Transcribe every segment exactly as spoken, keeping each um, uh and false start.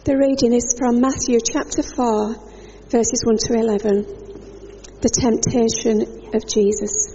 The reading is from Matthew chapter four, verses one to eleven. The temptation of Jesus.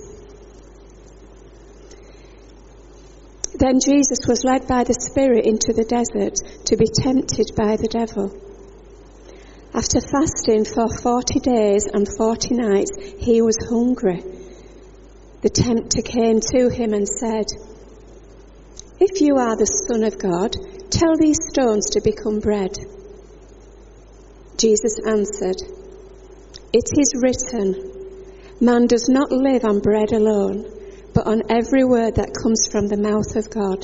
Then Jesus was led by the Spirit into the desert to be tempted by the devil. After fasting for forty days and forty nights, he was hungry. The tempter came to him and said, "If you are the Son of God, tell these stones to become bread." Jesus answered, "It is written, man does not live on bread alone, but on every word that comes from the mouth of God."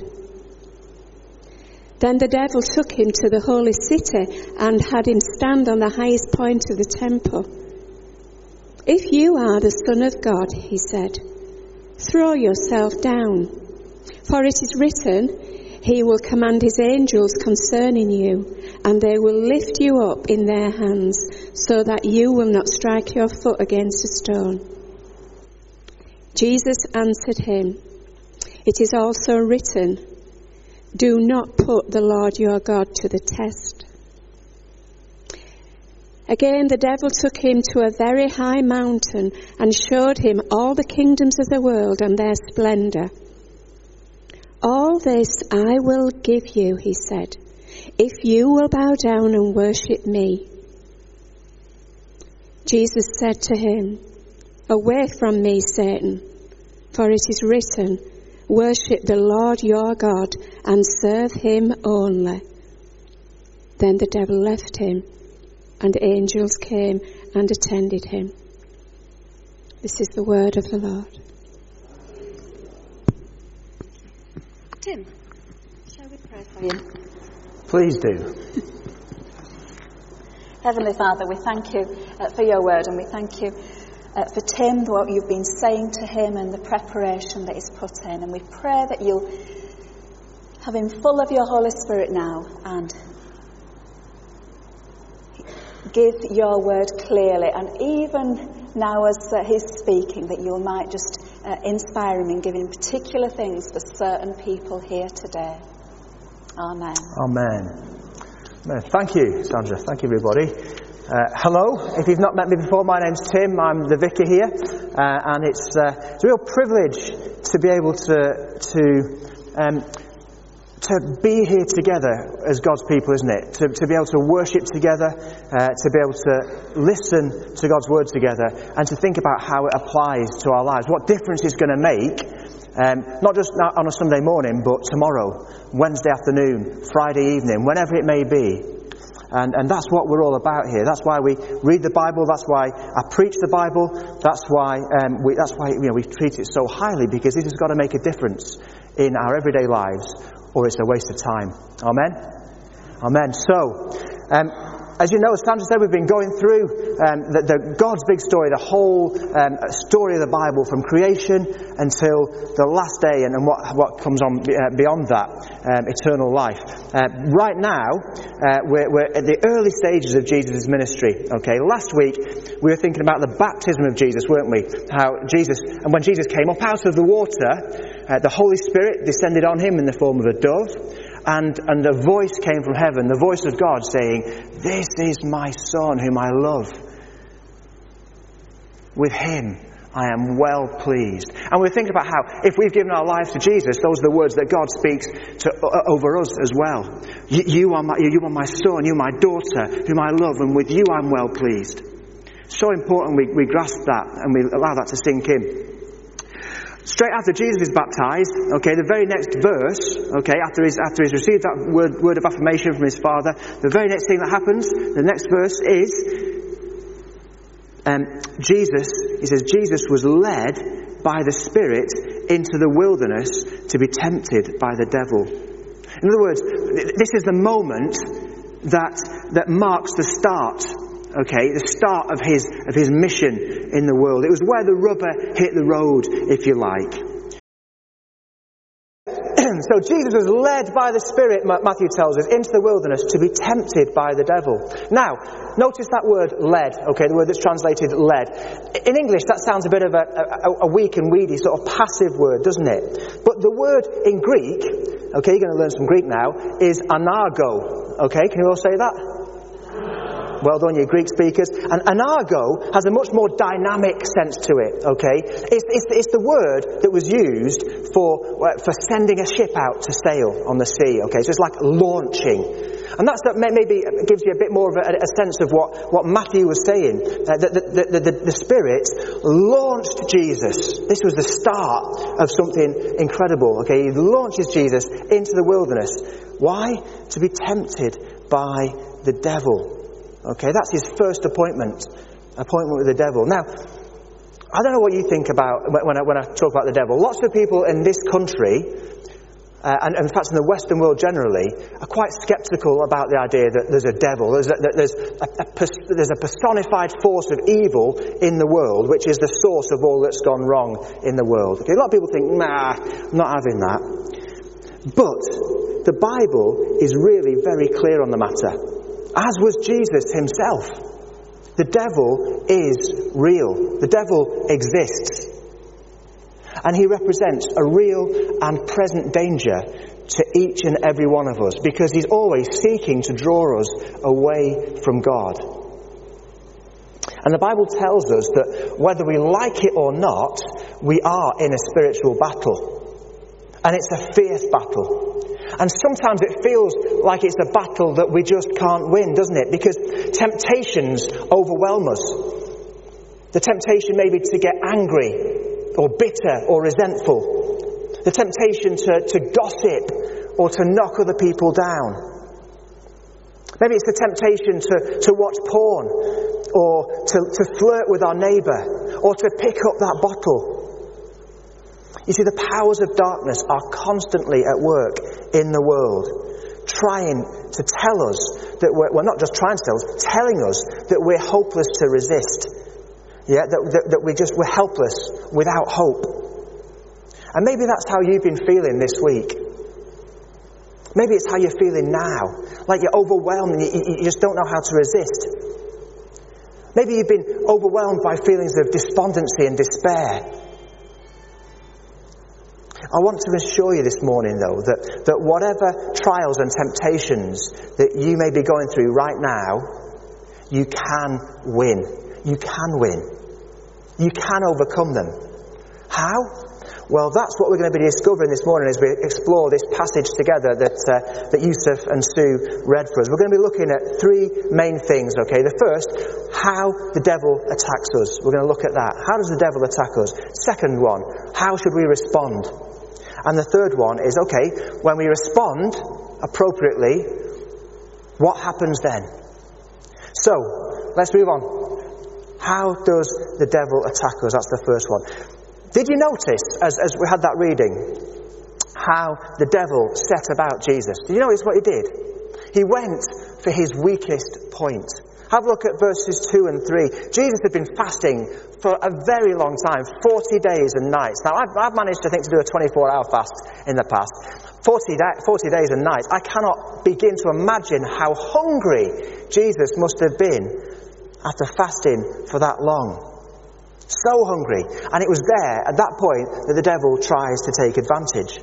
Then the devil took him to the holy city and had him stand on the highest point of the temple. "If you are the Son of God," he said, "throw yourself down. For it is written, he will command his angels concerning you, and they will lift you up in their hands, so that you will not strike your foot against a stone." Jesus answered him, "It is also written, do not put the Lord your God to the test." Again the devil took him to a very high mountain and showed him all the kingdoms of the world and their splendour. "All this I will give you," he said, "if you will bow down and worship me." Jesus said to him, "Away from me, Satan, for it is written, worship the Lord your God and serve him only." Then the devil left him, and angels came and attended him. This is the word of the Lord. Tim, shall we pray for you? Please do. Heavenly Father, we thank you uh, for your word, and we thank you uh, for Tim, what you've been saying to him and the preparation that he's put in. And we pray that you'll have him full of your Holy Spirit now and give your word clearly. And even now as uh, he's speaking, that you might just uh, inspire him and give him particular things for certain people here today. Amen. Amen. Thank you, Sandra. Thank you, everybody. Uh, hello. If you've not met me before, my name's Tim. I'm the vicar here, uh, and it's, uh, it's a real privilege to be able to to um, to be here together as God's people, isn't it? To, to be able to worship together, uh, to be able to listen to God's word together, and to think about how it applies to our lives. What difference it's going to make, um, not just on a Sunday morning, but tomorrow, Wednesday afternoon, Friday evening, whenever it may be. And, and that's what we're all about here. That's why we read the Bible. That's why I preach the Bible. That's why um, we, that's why you know, we treat it so highly, because this has got to make a difference in our everyday lives, or it's a waste of time. Amen? Amen. So, um, as you know, as Sandra said, we've been going through um, the, the God's big story, the whole um, story of the Bible, from creation until the last day, and, and what, what comes on uh, beyond that, um, eternal life. Uh, right now, uh, we're, we're at the early stages of Jesus' ministry. Okay, last week we were thinking about the baptism of Jesus, weren't we? How Jesus, and when Jesus came up out of the water, uh, the Holy Spirit descended on him in the form of a dove. And, and a voice came from heaven, the voice of God saying, "This is my Son whom I love. With him I am well pleased." And we're thinking about how if we've given our lives to Jesus, those are the words that God speaks to, uh, over us as well. You, you, are my, you are my son, you are my daughter whom I love, and with you I'm well pleased. So important we, we grasp that and we allow that to sink in. Straight after Jesus is baptized, okay, the very next verse, okay, after he's, after he's received that word, word of affirmation from his Father, the very next thing that happens, the next verse is, um, Jesus, he says, Jesus was led by the Spirit into the wilderness to be tempted by the devil. In other words, this is the moment that, that marks the start. Okay, the start of his of his mission in the world. It was where the rubber hit the road, if you like. So Jesus was led by the Spirit, Matthew tells us, into the wilderness to be tempted by the devil. Now, notice that word led, okay, the word that's translated led. In English, that sounds a bit of a, a, a weak and weedy sort of passive word, doesn't it? But the word in Greek, okay, you're going to learn some Greek now, is anago. Okay, can you all say that? Well done, you Greek speakers. And anargo has a much more dynamic sense to it, okay? It's, it's, it's the word that was used for, for sending a ship out to sail on the sea, okay? So it's like launching. And that's that maybe gives you a bit more of a, a sense of what, what Matthew was saying. Uh, the, the, the, the, the Spirit launched Jesus. This was the start of something incredible, okay? He launches Jesus into the wilderness. Why? To be tempted by the devil. Okay, that's his first appointment, appointment with the devil. Now, I don't know what you think about when I, when I talk about the devil. Lots of people in this country, uh, and, and in fact in the Western world generally, are quite sceptical about the idea that there's a devil, there's a, that there's a, a, there's a personified force of evil in the world, which is the source of all that's gone wrong in the world. Okay, a lot of people think, nah, I'm not having that. But the Bible is really very clear on the matter. As was Jesus himself. The devil is real. The devil exists. And he represents a real and present danger to each and every one of us, because he's always seeking to draw us away from God. And the Bible tells us that whether we like it or not, we are in a spiritual battle. And it's a fierce battle. And sometimes it feels like it's a battle that we just can't win, doesn't it? Because temptations overwhelm us. The temptation maybe to get angry or bitter or resentful. The temptation to, to gossip or to knock other people down. Maybe it's the temptation to, to watch porn or to, to flirt with our neighbour or to pick up that bottle. You see, the powers of darkness are constantly at work in the world, trying to tell us that we're, well, not just trying to tell us, telling us that we're hopeless to resist. Yeah, that, that, that we just, we're helpless without hope. And maybe that's how you've been feeling this week. Maybe it's how you're feeling now, like you're overwhelmed and you, you just don't know how to resist. Maybe you've been overwhelmed by feelings of despondency and despair. I want to assure you this morning, though, that, that whatever trials and temptations that you may be going through right now, you can win. You can win. You can overcome them. How? Well, that's what we're going to be discovering this morning as we explore this passage together that, uh, that Yusuf and Sue read for us. We're going to be looking at three main things, okay? The first, how the devil attacks us. We're going to look at that. How does the devil attack us? Second one, how should we respond? And the third one is, okay, when we respond appropriately, what happens then? So, let's move on. How does the devil attack us? That's the first one. Did you notice, as, as we had that reading, how the devil set about Jesus? Did you notice what he did? He went for his weakest point. Have a look at verses two and three. Jesus had been fasting for a very long time, forty days and nights. Now, I've, I've managed, I think, to do a twenty-four hour fast in the past. forty, da- forty days and nights. I cannot begin to imagine how hungry Jesus must have been after fasting for that long. So hungry. And it was there, at that point, that the devil tries to take advantage.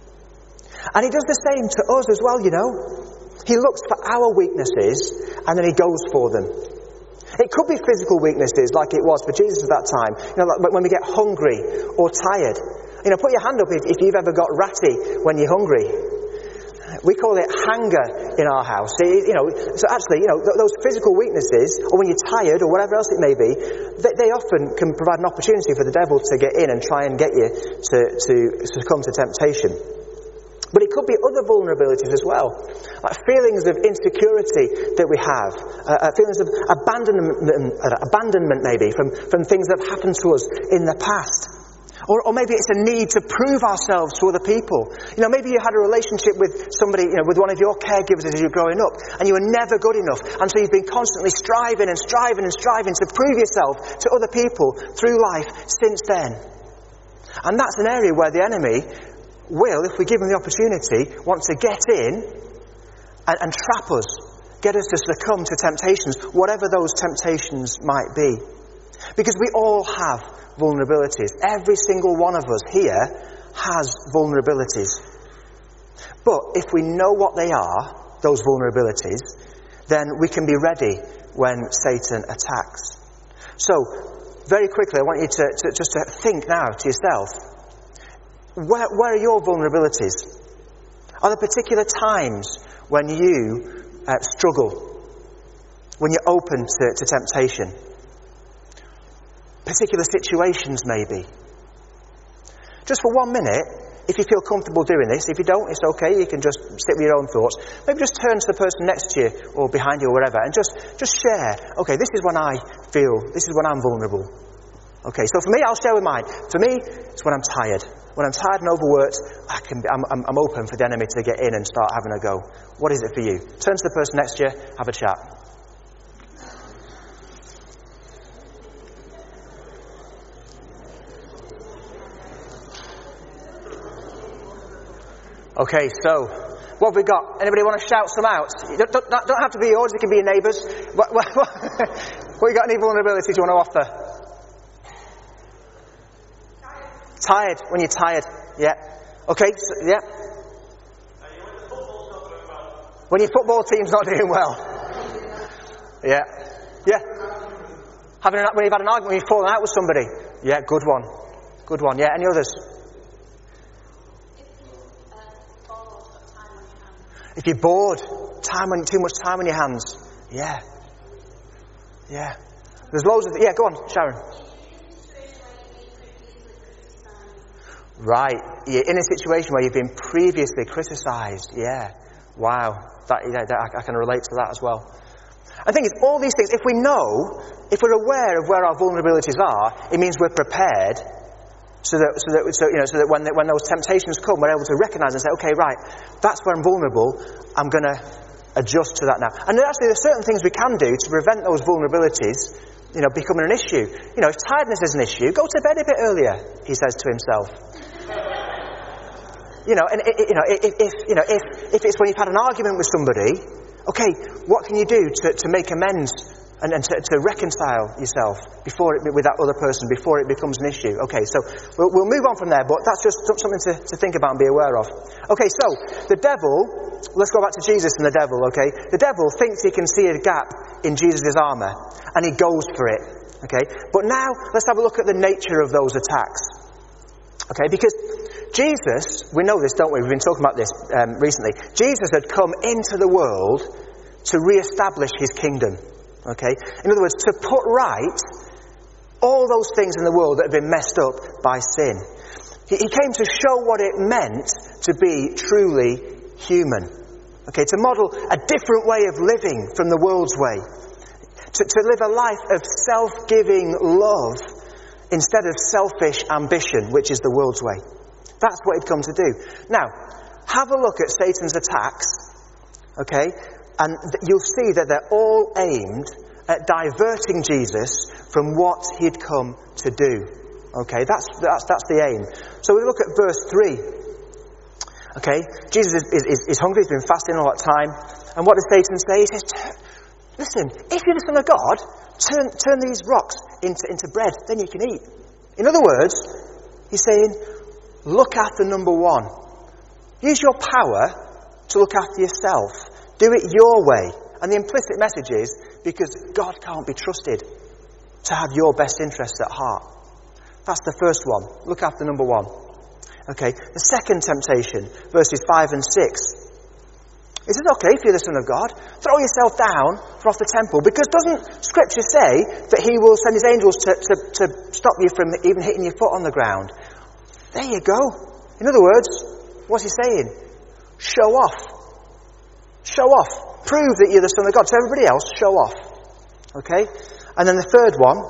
And he does the same to us as well, you know. He looks for our weaknesses and then he goes for them. It could be physical weaknesses like it was for Jesus at that time. You know, like when we get hungry or tired. You know, put your hand up if, if you've ever got ratty when you're hungry. We call it hanger in our house. You know, so actually, you know, those physical weaknesses, or when you're tired or whatever else it may be, they, they often can provide an opportunity for the devil to get in and try and get you to, to succumb to temptation. But it could be other vulnerabilities as well, like feelings of insecurity that we have, uh, feelings of abandonment, uh, abandonment maybe from, from things that have happened to us in the past. Or, or maybe it's a need to prove ourselves to other people. You know, maybe you had a relationship with somebody, you know, with one of your caregivers as you were growing up, and you were never good enough, and so you've been constantly striving and striving and striving to prove yourself to other people through life since then. And that's an area where the enemy will, if we give him the opportunity, want to get in and, and trap us, get us to succumb to temptations, whatever those temptations might be. Because we all have vulnerabilities. Every single one of us here has vulnerabilities. But if we know what they are, those vulnerabilities, then we can be ready when Satan attacks. So, very quickly, I want you to, to just to think now to yourself, where, where are your vulnerabilities? Are there particular times when you uh, struggle, when you're open to, to temptation? Particular situations, maybe. Just for one minute, if you feel comfortable doing this, if you don't, it's okay, you can just stick with your own thoughts. Maybe just turn to the person next to you or behind you or wherever and just, just share, okay, this is when I feel, this is when I'm vulnerable. Okay, so for me, I'll share with mine. For me, it's when I'm tired. When I'm tired and overworked, I can be, I'm, I'm, I'm open for the enemy to get in and start having a go. What is it for you? Turn to the person next to you, have a chat. Okay, so, what have we got? Anybody want to shout some out? You don't, don't, don't have to be yours, it can be your neighbours. What, what, what, what you got, any vulnerabilities you want to offer? Tired. Tired, when you're tired, yeah. Okay, so, yeah. When your football team's not doing well. Yeah. Yeah. Having an, when you've had an argument, when you've fallen out with somebody. Yeah, good one. Good one, yeah. Any others? If you're bored, time on, too much time on your hands. Yeah. Yeah. There's loads of... Th- yeah, go on, Sharon. Right. You're in a situation where you've been previously criticised. Yeah. Wow. That, yeah, that, I, I can relate to that as well. I think it's all these things. If we know, if we're aware of where our vulnerabilities are, it means we're prepared. So that, so that, so, you know, so that when, the, when those temptations come, we're able to recognise and say, okay, right, that's where I'm vulnerable. I'm going to adjust to that now. And actually, there's certain things we can do to prevent those vulnerabilities, you know, becoming an issue. You know, if tiredness is an issue, go to bed a bit earlier, he says to himself. You know, and it, you know, if, if you know, if if it's when you've had an argument with somebody, okay, what can you do to, to make amends? And, and to, to reconcile yourself before it, with that other person, before it becomes an issue. Okay, so we'll, we'll move on from there, but that's just something to, to think about and be aware of. Okay, so the devil, let's go back to Jesus and the devil, okay? The devil thinks he can see a gap in Jesus' armour, and he goes for it, okay? But now, let's have a look at the nature of those attacks. Okay, because Jesus, we know this, don't we? We've been talking about this um, recently. Jesus had come into the world to re-establish his kingdom. Okay? In other words, to put right all those things in the world that have been messed up by sin. He, he came to show what it meant to be truly human. Okay? To model a different way of living from the world's way. To, to live a life of self-giving love instead of selfish ambition, which is the world's way. That's what he'd come to do. Now, have a look at Satan's attacks. Okay? And you'll see that they're all aimed at diverting Jesus from what he'd come to do. Okay, that's that's that's the aim. So we look at verse three. Okay, Jesus is, is, is hungry, he's been fasting a lot of time. And what does Satan say? He says, listen, if you're the Son of God, turn turn these rocks into, into bread, then you can eat. In other words, he's saying, look after number one. Use your power to look after yourself. Do it your way. And the implicit message is because God can't be trusted to have your best interests at heart. That's the first one. Look after number one. Okay. The second temptation, verses five and six. Is it okay if you're the Son of God? Throw yourself down from off the temple. Because doesn't Scripture say that he will send his angels to, to, to stop you from even hitting your foot on the ground? There you go. In other words, what's he saying? Show off. Show off. Prove that you're the Son of God. To everybody else, show off. Okay? And then the third one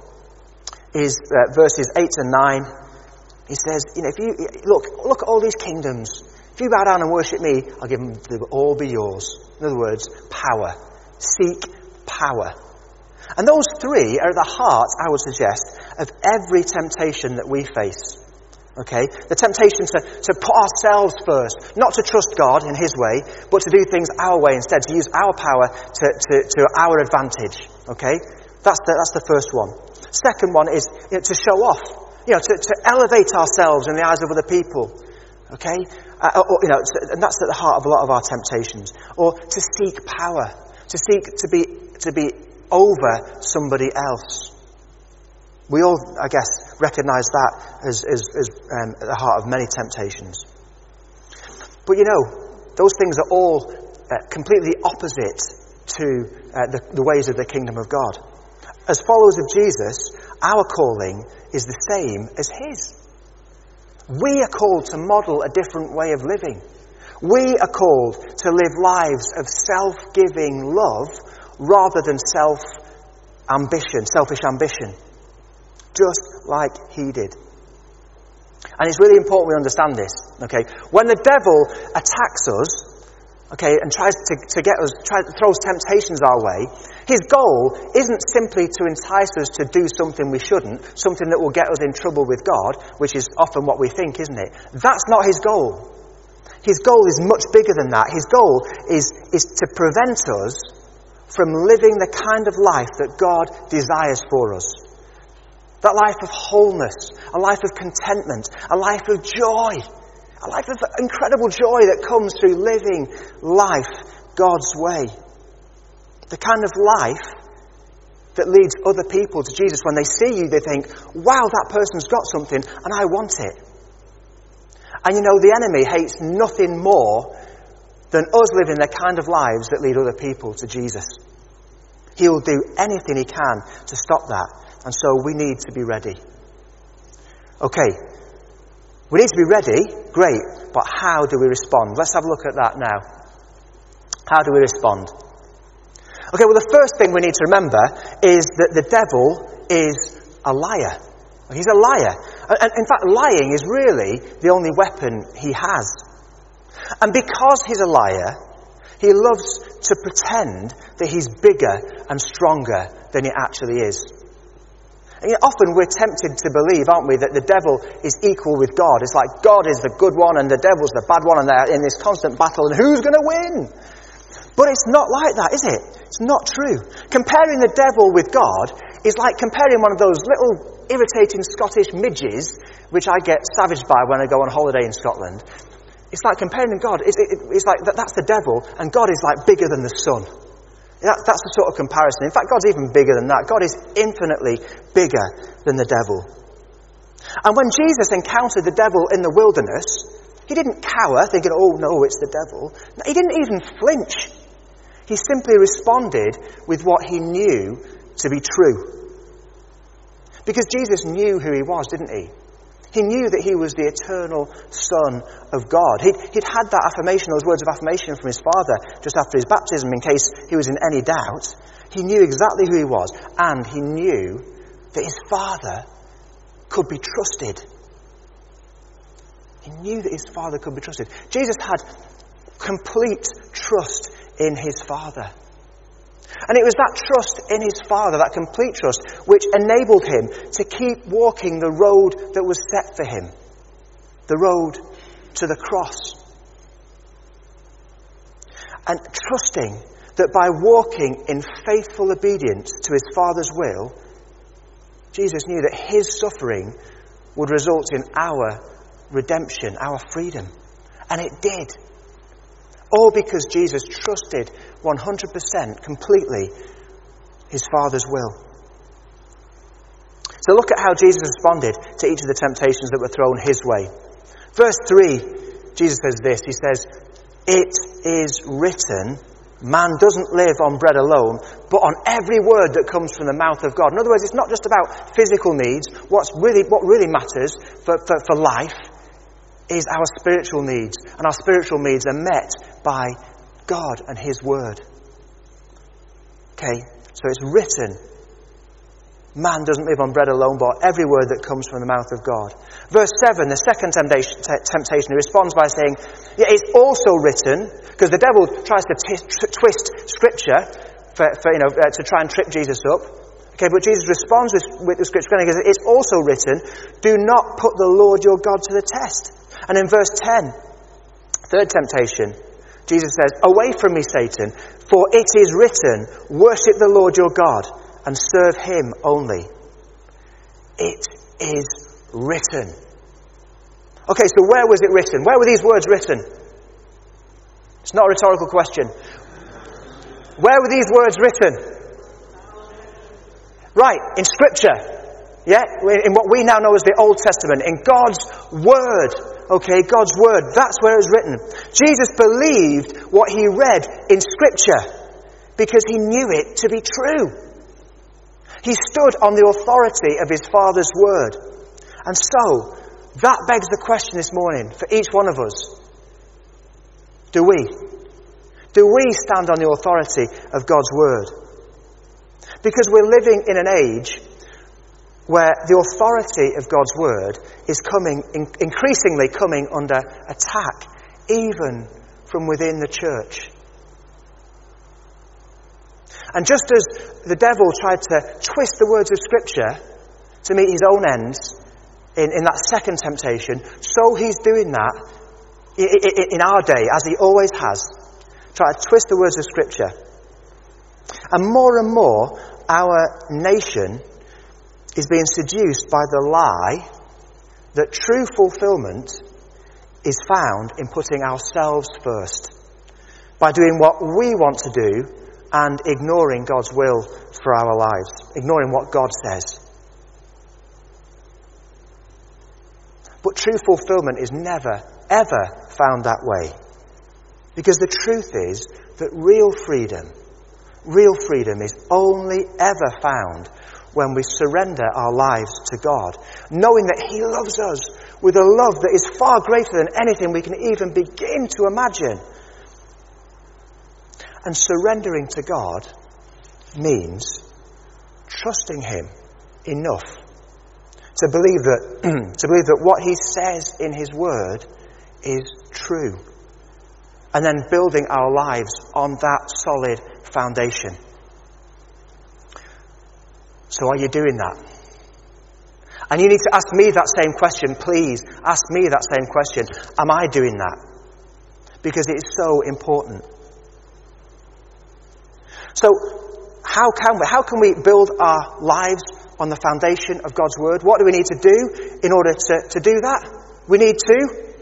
is uh, verses eight and nine. He says, you know, if you look, look at all these kingdoms. If you bow down and worship me, I'll give them, they will all be yours. In other words, power. Seek power. And those three are at the heart, I would suggest, of every temptation that we face. Okay? The temptation to, to put ourselves first, not to trust God in his way, but to do things our way instead, to use our power to, to, to our advantage. Okay? That's the, that's the first one. Second one is, you know, to show off. You know, to, to elevate ourselves in the eyes of other people. Okay? Uh, or, you know, and that's at the heart of a lot of our temptations. Or to seek power. To seek to be, to be over somebody else. We all, I guess, recognise that as, as, as um, at the heart of many temptations. But you know, those things are all uh, completely opposite to uh, the, the ways of the kingdom of God. As followers of Jesus, our calling is the same as his. We are called to model a different way of living. We are called to live lives of self-giving love rather than self-ambition, selfish ambition. Just like he did. And it's really important we understand this, okay? When the devil attacks us, okay, and tries to, to get us, tries, throws temptations our way, his goal isn't simply to entice us to do something we shouldn't, something that will get us in trouble with God, which is often what we think, isn't it? That's not his goal. His goal is much bigger than that. His goal is, is to prevent us from living the kind of life that God desires for us. That life of wholeness, a life of contentment, a life of joy, a life of incredible joy that comes through living life God's way. The kind of life that leads other people to Jesus. When they see you, they think, wow, that person's got something and I want it. And you know, the enemy hates nothing more than us living the kind of lives that lead other people to Jesus. He will do anything he can to stop that. And so we need to be ready. Okay. We need to be ready. Great. But how do we respond? Let's have a look at that now. How do we respond? Okay, well, the first thing we need to remember is that the devil is a liar. He's a liar. And in fact, lying is really the only weapon he has. And because he's a liar, he loves to pretend that he's bigger and stronger than he actually is. And yet often we're tempted to believe, aren't we, that the devil is equal with God. It's like God is the good one and the devil's the bad one and they're in this constant battle and who's going to win? But it's not like that, is it? It's not true. Comparing the devil with God is like comparing one of those little irritating Scottish midges, which I get savaged by when I go on holiday in Scotland. It's like comparing God. It's, it, it's like that, that's the devil and God is like bigger than the sun. That, that's the sort of comparison. In fact, God's even bigger than that. God is infinitely bigger than the devil. And when Jesus encountered the devil in the wilderness, he didn't cower, thinking, oh no, it's the devil. He didn't even flinch. He simply responded with what he knew to be true. Because Jesus knew who he was, didn't he? He knew that he was the eternal Son of God. He'd, he'd had that affirmation, those words of affirmation from his Father just after his baptism in case he was in any doubt. He knew exactly who he was, and he knew that his Father could be trusted. He knew that his Father could be trusted. Jesus had complete trust in his Father. And it was that trust in his Father, that complete trust, which enabled him to keep walking the road that was set for him. The road to the cross. And trusting that by walking in faithful obedience to his Father's will, Jesus knew that his suffering would result in our redemption, our freedom. And it did. All because Jesus trusted one hundred percent completely his Father's will. So look at how Jesus responded to each of the temptations that were thrown his way. Verse three, Jesus says this. He says, "It is written, man doesn't live on bread alone, but on every word that comes from the mouth of God." In other words, it's not just about physical needs. What's really, what really matters for, for, for life is our spiritual needs. And our spiritual needs are met by God and his word. Okay, so it's written, man doesn't live on bread alone, but every word that comes from the mouth of God. Verse seven, the second temptation, temptation he responds by saying, yeah, it's also written, because the devil tries to t- t- twist scripture for, for you know, uh, to try and trip Jesus up. Okay, but Jesus responds with, with the scripture, and he goes, it's also written, do not put the Lord your God to the test. And in verse ten, third temptation, Jesus says, away from me, Satan, for it is written, worship the Lord your God and serve him only. It is written. Okay, so where was it written? Where were these words written? It's not a rhetorical question. Where were these words written? Right, in Scripture. Yeah, in what we now know as the Old Testament. In God's Word. Okay, God's Word. That's where it was written. Jesus believed what he read in Scripture because he knew it to be true. He stood on the authority of his Father's Word. And so, that begs the question this morning for each one of us. Do we? Do we stand on the authority of God's Word? Because we're living in an age where the authority of God's Word is coming, in, increasingly coming under attack, even from within the church. And just as the devil tried to twist the words of Scripture to meet his own ends in, in that second temptation, so he's doing that in our day, as he always has. Try to twist the words of Scripture. And more and more, our nation is being seduced by the lie that true fulfillment is found in putting ourselves first, by doing what we want to do and ignoring God's will for our lives, ignoring what God says. But true fulfillment is never, ever found that way. Because the truth is that real freedom, real freedom is only ever found when we surrender our lives to God, knowing that he loves us with a love that is far greater than anything we can even begin to imagine. And surrendering to God means trusting him enough to believe that to believe that what he says in his word is true. And then building our lives on that solid foundation. So are you doing that? And you need to ask me that same question, please. Ask me that same question. Am I doing that? Because it is so important. So, how can we, how can we build our lives on the foundation of God's Word? What do we need to do in order to, to do that? We need to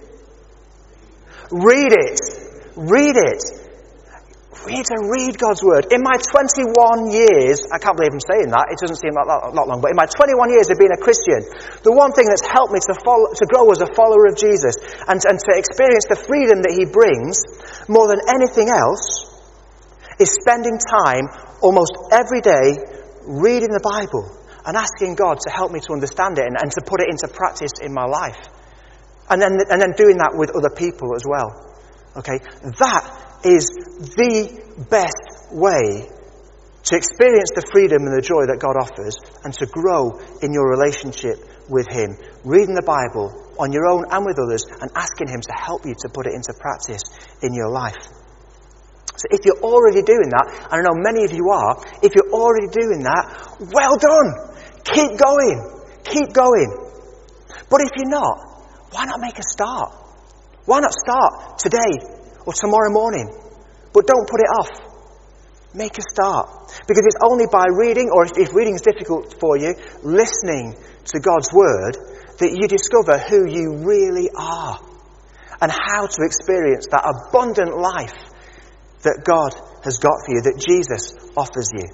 read it. Read it. We need to read God's Word. In my twenty-one years, I can't believe I'm saying that, it doesn't seem like that lot long, but in my twenty-one years of being a Christian, the one thing that's helped me to follow, to grow as a follower of Jesus and, and to experience the freedom that he brings, more than anything else, is spending time almost every day reading the Bible and asking God to help me to understand it and, and to put it into practice in my life. And then, and then doing that with other people as well. Okay? That is the best way to experience the freedom and the joy that God offers and to grow in your relationship with him. Reading the Bible on your own and with others and asking him to help you to put it into practice in your life. So if you're already doing that, and I know many of you are, if you're already doing that, well done! Keep going! Keep going! But if you're not, why not make a start? Why not start today or tomorrow morning? But don't put it off. Make a start. Because it's only by reading, or if, if reading is difficult for you, listening to God's Word, that you discover who you really are and how to experience that abundant life that God has got for you, that Jesus offers you.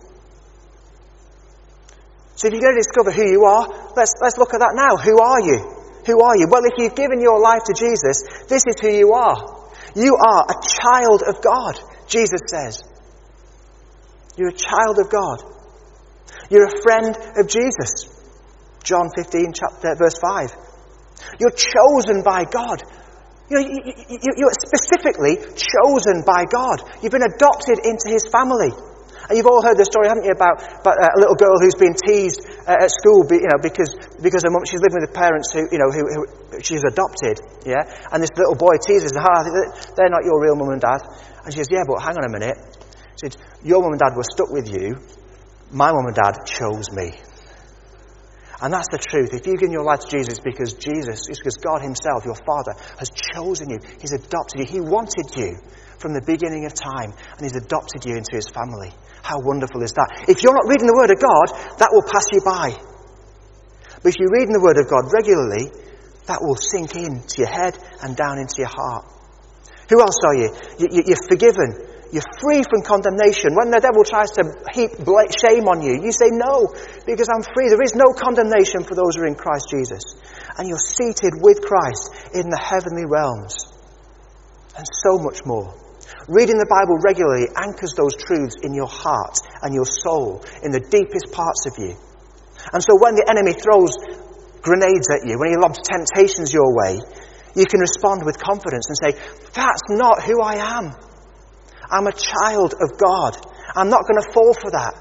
So if you're going to discover who you are, let's, let's look at that now. Who are you? Who are you? Well, if you've given your life to Jesus, this is who you are. You are a child of God, Jesus says. You're a child of God. You're a friend of Jesus. John fifteen, chapter, verse five. You're chosen by God. You know, you, you, you're specifically chosen by God. You've been adopted into his family. And you've all heard the story, haven't you, about, about a little girl who's been teased uh, at school, you know, because because her mum, she's living with parents who, you know, who, who she's adopted, yeah. And this little boy teases her, ah, they're not your real mum and dad. And she says, yeah, but hang on a minute. She said, your mum and dad were stuck with you. My mum and dad chose me. And that's the truth. If you've given your life to Jesus, because Jesus, it's because God himself, your Father, has chosen you. He's adopted you. He wanted you from the beginning of time, and he's adopted you into his family. How wonderful is that? If you're not reading the Word of God, that will pass you by. But if you're reading the Word of God regularly, that will sink into your head and down into your heart. Who else are you? You're forgiven. You're free from condemnation. When the devil tries to heap shame on you, you say, no, because I'm free. There is no condemnation for those who are in Christ Jesus. And you're seated with Christ in the heavenly realms. And so much more. Reading the Bible regularly anchors those truths in your heart and your soul, in the deepest parts of you. And so when the enemy throws grenades at you, when he lobs temptations your way, you can respond with confidence and say, that's not who I am. I'm a child of God. I'm not going to fall for that.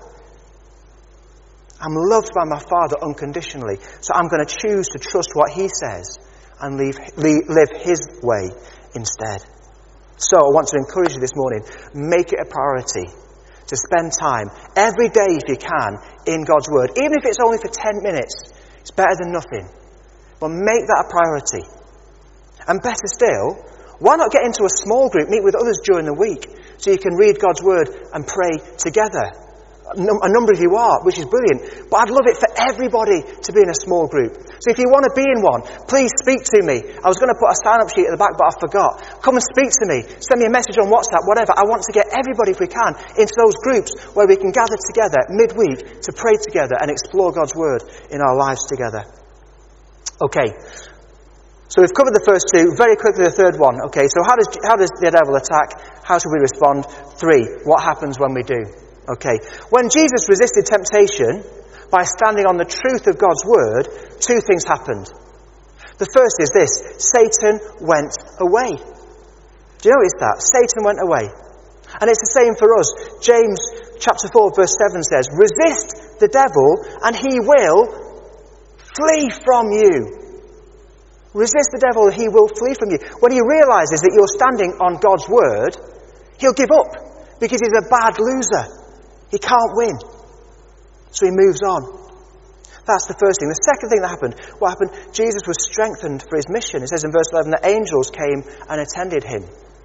I'm loved by my Father unconditionally, so I'm going to choose to trust what he says and leave, live his way instead. So I want to encourage you this morning, make it a priority to spend time every day if you can in God's Word. Even if it's only for ten minutes, it's better than nothing. But make that a priority. And better still, why not get into a small group, meet with others during the week, so you can read God's Word and pray together. A number of you are, which is brilliant. But I'd love it for everybody to be in a small group. So if you want to be in one, please speak to me. I was going to put a sign-up sheet at the back, but I forgot. Come and speak to me. Send me a message on WhatsApp, whatever. I want to get everybody, if we can, into those groups where we can gather together midweek to pray together and explore God's Word in our lives together. Okay. So we've covered the first two. Very quickly, the third one. Okay, so how does, how does the devil attack? How should we respond? Three. What happens when we do? Okay. When Jesus resisted temptation by standing on the truth of God's Word, two things happened. The first is this: Satan went away. Do you notice that? Satan went away. And it's the same for us. James chapter four verse seven says, resist the devil and he will flee from you. Resist the devil and he will flee from you. When he realises that you're standing on God's Word, he'll give up because he's a bad loser. He can't win. So he moves on. That's the first thing. The second thing that happened, what happened? Jesus was strengthened for his mission. It says in verse eleven that angels came and attended him.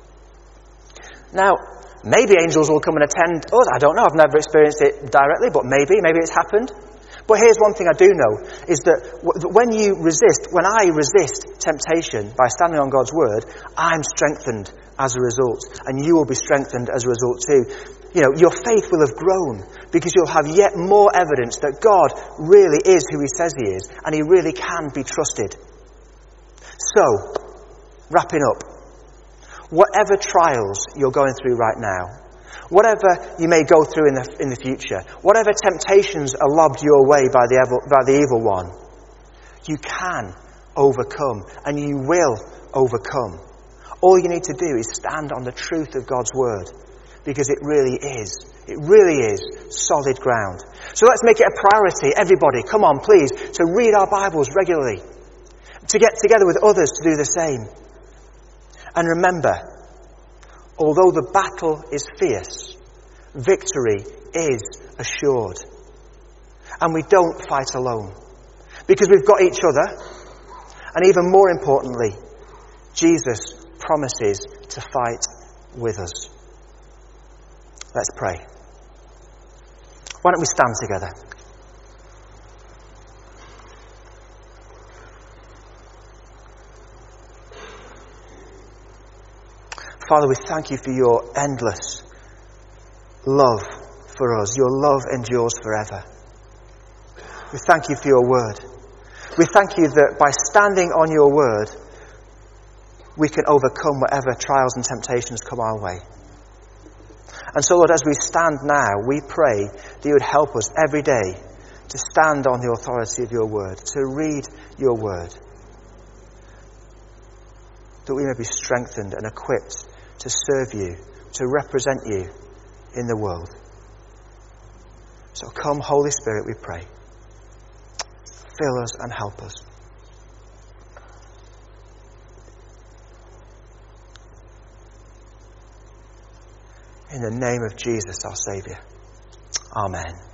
Now, maybe angels will come and attend us. I don't know. I've never experienced it directly, but maybe. Maybe it's happened. But here's one thing I do know, is that when you resist, when I resist temptation by standing on God's Word, I'm strengthened as a result. And you will be strengthened as a result too. You know, your faith will have grown because you'll have yet more evidence that God really is who he says he is and he really can be trusted. So, wrapping up, whatever trials you're going through right now, whatever you may go through in the in the future, whatever temptations are lobbed your way by the evil, by the evil one, you can overcome and you will overcome. All you need to do is stand on the truth of God's Word. Because it really is. It really is solid ground. So let's make it a priority, everybody, come on please, to read our Bibles regularly. To get together with others to do the same. And remember, although the battle is fierce, victory is assured. And we don't fight alone. Because we've got each other. And even more importantly, Jesus promises to fight with us. Let's pray. Why don't we stand together? Father, we thank you for your endless love for us. Your love endures forever. We thank you for your Word. We thank you that by standing on your Word, we can overcome whatever trials and temptations come our way. And so, Lord, as we stand now, we pray that you would help us every day to stand on the authority of your Word, to read your Word, that we may be strengthened and equipped to serve you, to represent you in the world. So come, Holy Spirit, we pray. Fill us and help us. In the name of Jesus, our Saviour. Amen.